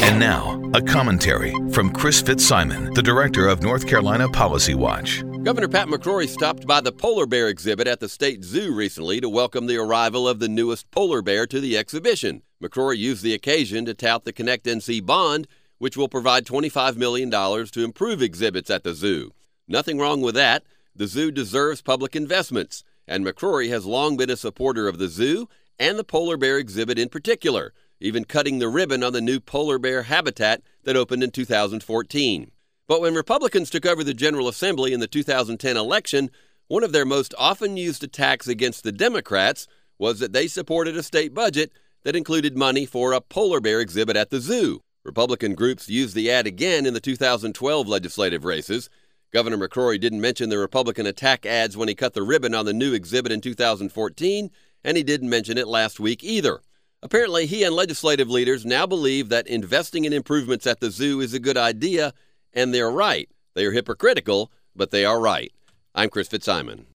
And now, a commentary from Chris Fitzsimon, the director of North Carolina Policy Watch. Governor Pat McCrory stopped by the polar bear exhibit at the state zoo recently to welcome the arrival of the newest polar bear to the exhibition. McCrory used the occasion to tout the Connect NC bond, which will provide $25 million to improve exhibits at the zoo. Nothing wrong with that. The zoo deserves public investments, and McCrory has long been a supporter of the zoo and the polar bear exhibit in particular, even cutting the ribbon on the new polar bear habitat that opened in 2014. But when Republicans took over the General Assembly in the 2010 election, one of their most often used attacks against the Democrats was that they supported a state budget that included money for a polar bear exhibit at the zoo. Republican groups used the ad again in the 2012 legislative races. Governor McCrory didn't mention the Republican attack ads when he cut the ribbon on the new exhibit in 2014, and he didn't mention it last week either. Apparently, he and legislative leaders now believe that investing in improvements at the zoo is a good idea, and they're right. They are hypocritical, but they are right. I'm Chris Fitzsimon.